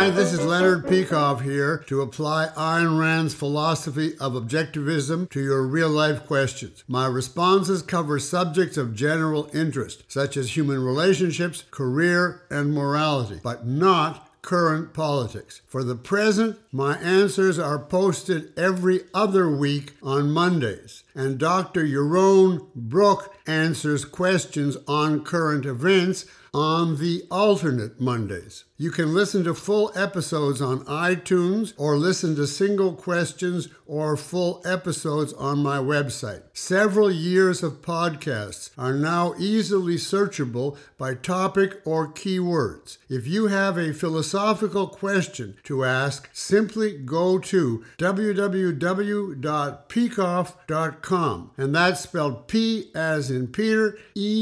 Hi, this is Leonard Peikoff here to apply Ayn Rand's philosophy of objectivism to your real-life questions. My responses cover subjects of general interest, such as human relationships, career, and morality, but not current politics. For the present, my answers are posted every other week on Mondays, and Dr. Yaron Brook answers questions on current events on the alternate Mondays. You can listen to full episodes on iTunes or listen to single questions or full episodes on my website. Several years of podcasts are now easily searchable by topic or keywords. If you have a philosophical question to ask, simply go to www.peikoff.com, and that's spelled P as in Peter,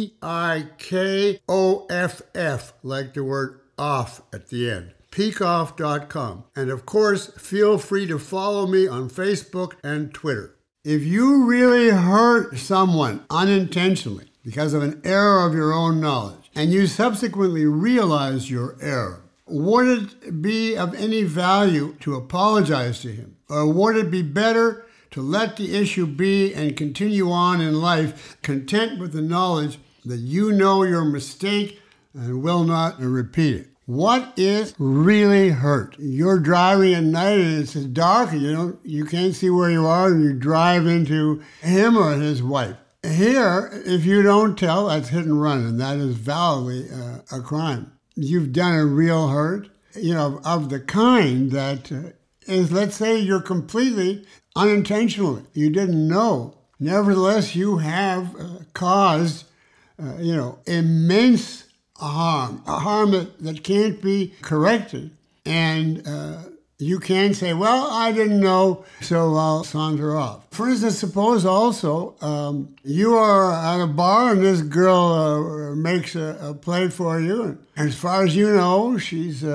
E-I-K-O-F-F, like the word off at the end. Peikoff.com. And of course, feel free to follow me on Facebook and Twitter. If you really hurt someone unintentionally because of an error of your own knowledge, and you subsequently realize your error, would it be of any value to apologize to him? Or would it be better to let the issue be and continue on in life, content with the knowledge that you know your mistake and will not repeat it? What is really hurt? You're driving at night and it's dark and you can't see where you are, and you drive into him or his wife. Here, if you don't tell, that's hit and run, and that is validly a crime. You've done a real hurt, of the kind that is, let's say you're completely unintentionally, you didn't know. Nevertheless, you have caused, immense harm, a harm that can't be corrected. And you can say, well, I didn't know, so I'll saunter off. For instance, suppose also you are at a bar and this girl makes a plate for you. And as far as you know, she's,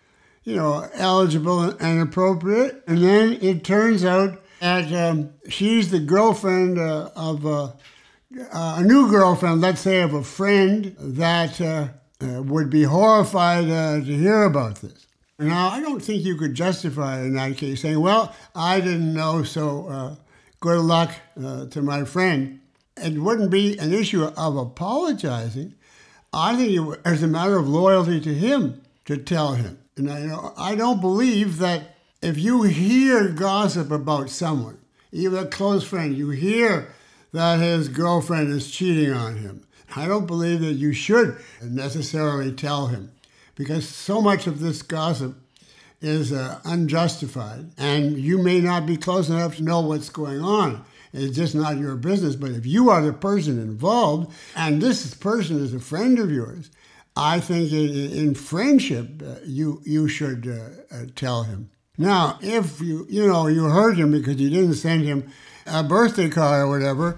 eligible and appropriate. And then it turns out that she's the girlfriend of a new girlfriend, let's say, of a friend that would be horrified to hear about this. Now, I don't think you could justify it in that case, saying, well, I didn't know, so good luck to my friend. It wouldn't be an issue of apologizing. I think it's a matter of loyalty to him to tell him. And I don't believe that if you hear gossip about someone, even a close friend, you hear that his girlfriend is cheating on him, I don't believe that you should necessarily tell him, because so much of this gossip is unjustified, and you may not be close enough to know what's going on. It's just not your business. But if you are the person involved, and this person is a friend of yours, I think in friendship, you should tell him. Now, if you hurt him because you didn't send him a birthday card or whatever,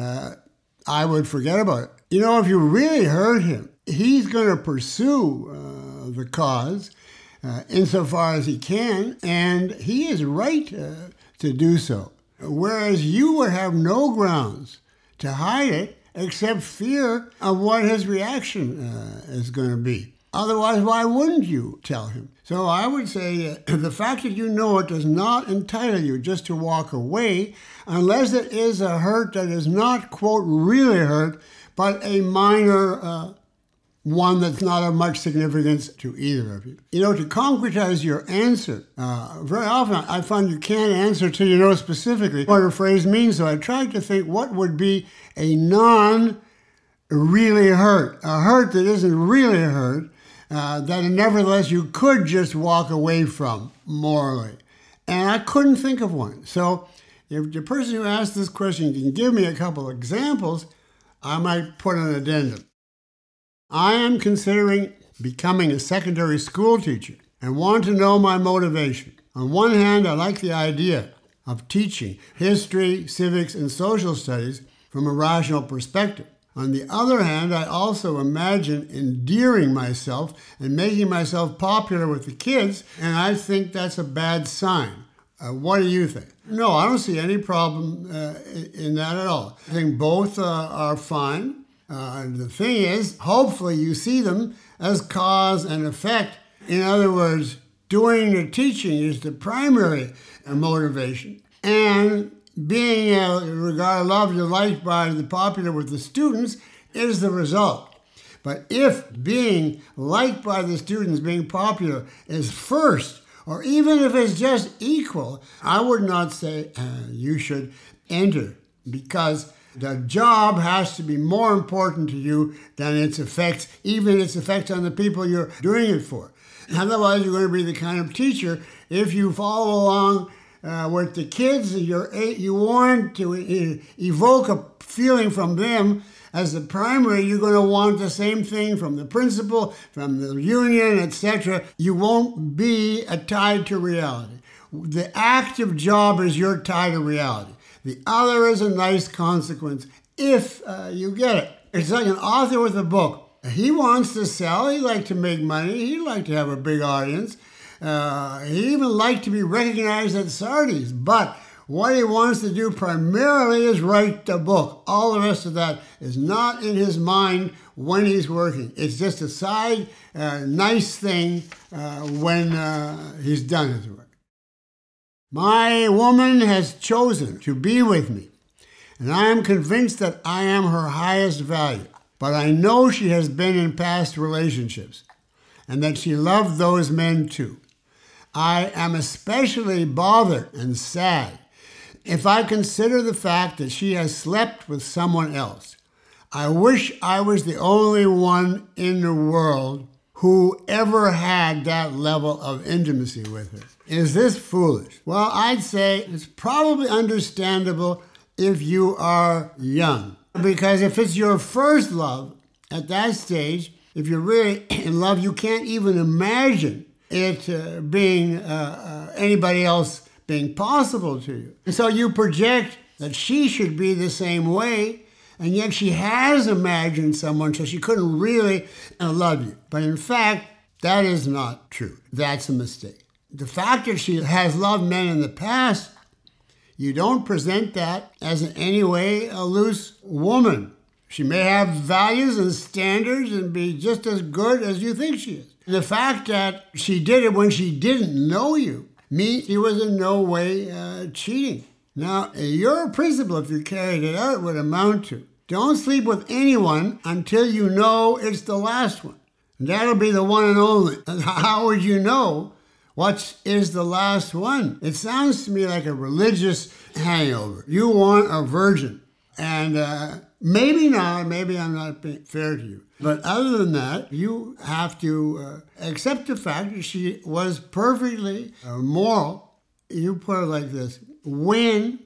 I would forget about it. If you really hurt him, he's going to pursue the cause insofar as he can, and he is right to do so. Whereas you would have no grounds to hide it except fear of what his reaction is going to be. Otherwise, why wouldn't you tell him? So I would say the fact that you know it does not entitle you just to walk away, unless it is a hurt that is not, quote, really hurt, but a minor one that's not of much significance to either of you. To concretize your answer, very often I find you can't answer till you know specifically what a phrase means. So I tried to think what would be a non-really hurt, a hurt that isn't really hurt, that nevertheless you could just walk away from morally. And I couldn't think of one. So if the person who asked this question can give me a couple examples, I might put an addendum. I am considering becoming a secondary school teacher and want to know my motivation. On one hand, I like the idea of teaching history, civics, and social studies from a rational perspective. On the other hand, I also imagine endearing myself and making myself popular with the kids, and I think that's a bad sign. What do you think? No, I don't see any problem in that at all. I think both are fine. The thing is, hopefully you see them as cause and effect. In other words, Doing the teaching is the primary motivation. And being regarded, loved, and liked by the popular with the students is the result. But if being liked by the students, being popular, is first, or even if it's just equal, I would not say you should enter, because the job has to be more important to you than its effects, even its effects on the people you're doing it for. Otherwise, you're going to be the kind of teacher, if you follow along with the kids, you want to evoke a feeling from them as the primary, you're going to want the same thing from the principal, from the union, etc. You won't be tied to reality. The active job is your tie to reality. The other is a nice consequence if you get it. It's like an author with a book. He wants to sell. He'd like to make money. He'd like to have a big audience. He even liked to be recognized at Sardi's. But what he wants to do primarily is write a book. All the rest of that is not in his mind when he's working. It's just a side, nice thing when he's done his work. My woman has chosen to be with me, and I am convinced that I am her highest value. But I know she has been in past relationships, and that she loved those men too. I am especially bothered and sad if I consider the fact that she has slept with someone else. I wish I was the only one in the world who ever had that level of intimacy with her. Is this foolish? Well, I'd say it's probably understandable if you are young. Because if it's your first love, at that stage, if you're really in love, you can't even imagine it being anybody else being possible to you. And so you project that she should be the same way, and yet she has imagined someone, so she couldn't really love you. But in fact, that is not true. That's a mistake. The fact that she has loved men in the past, you don't present that as in any way a loose woman. She may have values and standards and be just as good as you think she is. The fact that she did it when she didn't know you means she was in no way cheating. Now, your principle, if you carried it out, would amount to: don't sleep with anyone until you know it's the last one. And that'll be the one and only. And how would you know what is the last one? It sounds to me like a religious hangover. You want a virgin. And maybe not, maybe I'm not being fair to you. But other than that, you have to accept the fact that she was perfectly moral. You put it like this: when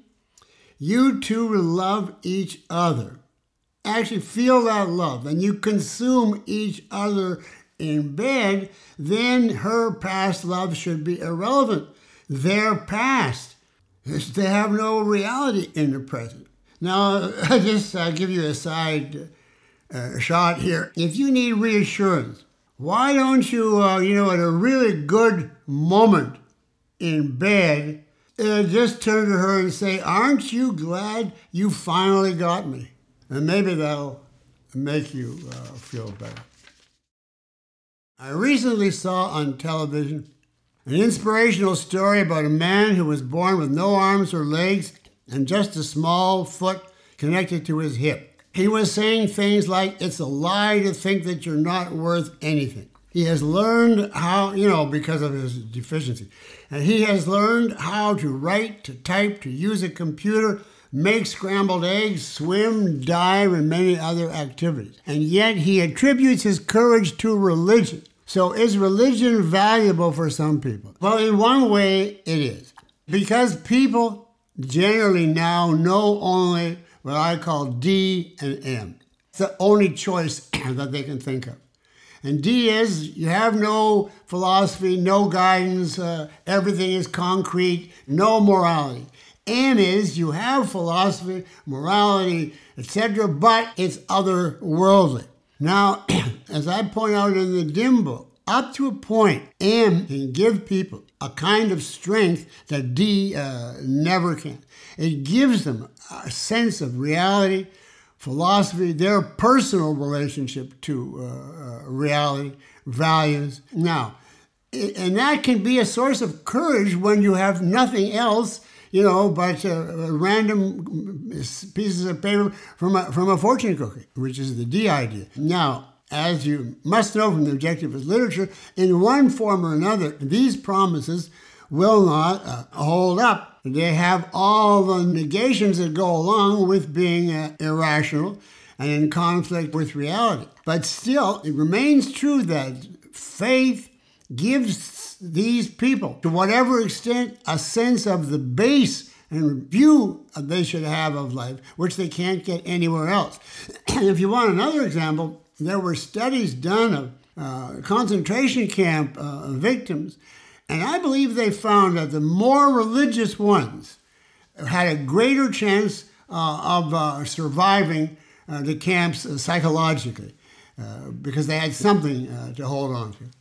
you two love each other, actually feel that love, and you consume each other in bed, then her past love should be irrelevant. They're past. They have no reality in the present. Now, I just give you a side shot here. If you need reassurance, why don't you, at a really good moment in bed, just turn to her and say, "Aren't you glad you finally got me?" And maybe that'll make you feel better. I recently saw on television an inspirational story about a man who was born with no arms or legs and just a small foot connected to his hip. He was saying things like, "It's a lie to think that you're not worth anything." He has learned how, because of his deficiency, and he has learned how to write, to type, to use a computer, make scrambled eggs, swim, dive, and many other activities. And yet he attributes his courage to religion. So is religion valuable for some people? Well, in one way it is. Because people generally now know only what I call D and M. It's the only choice that they can think of. And D is you have no philosophy, no guidance, everything is concrete, no morality. M is you have philosophy, morality, etc., but it's otherworldly. Now, as I point out in the Dim book, up to a point, M can give people a kind of strength that D never can. It gives them a sense of reality, philosophy, their personal relationship to reality, values. Now, And that can be a source of courage when you have nothing else, but random pieces of paper from a fortune cookie, which is the D idea. Now, as you must know from the objectivist literature, in one form or another, these promises will not hold up. They have all the negations that go along with being irrational and in conflict with reality. But still, it remains true that faith gives these people, to whatever extent, a sense of the base and view they should have of life, which they can't get anywhere else. And if you want another example, there were studies done of concentration camp victims, and I believe they found that the more religious ones had a greater chance of surviving the camps psychologically, because they had something to hold on to.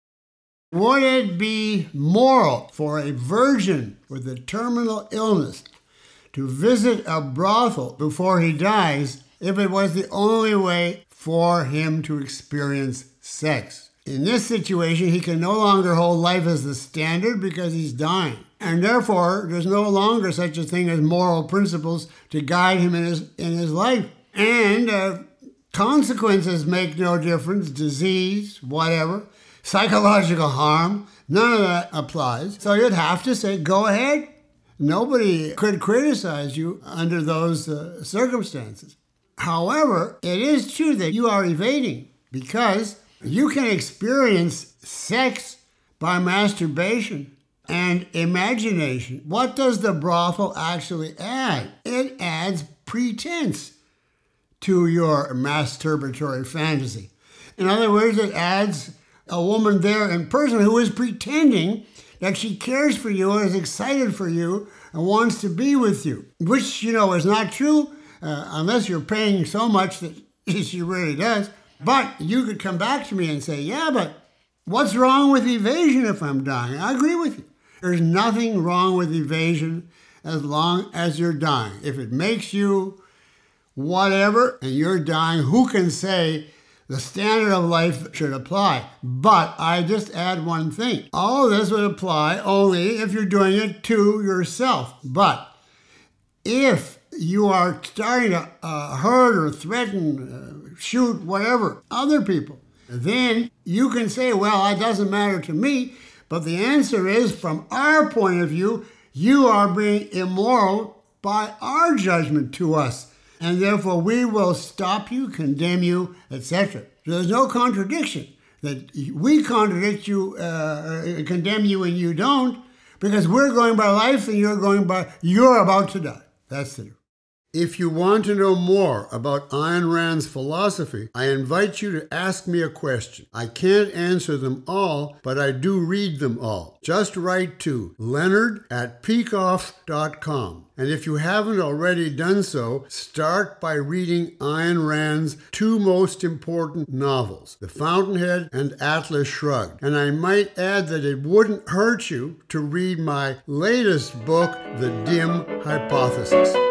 Would it be moral for a virgin with a terminal illness to visit a brothel before he dies if it was the only way for him to experience sex? In this situation, he can no longer hold life as the standard because he's dying. And therefore, there's no longer such a thing as moral principles to guide him in his life. And consequences make no difference, disease, whatever. Psychological harm, none of that applies. So you'd have to say, go ahead. Nobody could criticize you under those circumstances. However, it is true that you are evading, because you can experience sex by masturbation and imagination. What does the brothel actually add? It adds pretense to your masturbatory fantasy. In other words, it adds a woman there in person who is pretending that she cares for you and is excited for you and wants to be with you, which, is not true unless you're paying so much that she really does. But you could come back to me and say, yeah, but what's wrong with evasion if I'm dying? I agree with you. There's nothing wrong with evasion as long as you're dying. If it makes you whatever and you're dying, who can say the standard of life should apply? But I just add one thing. All of this would apply only if you're doing it to yourself. But if you are starting to hurt or threaten, shoot, whatever, other people, then you can say, well, it doesn't matter to me. But the answer is, from our point of view, you are being immoral by our judgment to us. And therefore, we will stop you, condemn you, etc. So there's no contradiction that we contradict you, condemn you, and you don't, because we're going by life and you're about to die. That's the truth. If you want to know more about Ayn Rand's philosophy, I invite you to ask me a question. I can't answer them all, but I do read them all. Just write to leonard@peikoff.com. And if you haven't already done so, start by reading Ayn Rand's two most important novels, The Fountainhead and Atlas Shrugged. And I might add that it wouldn't hurt you to read my latest book, The Dim Hypothesis.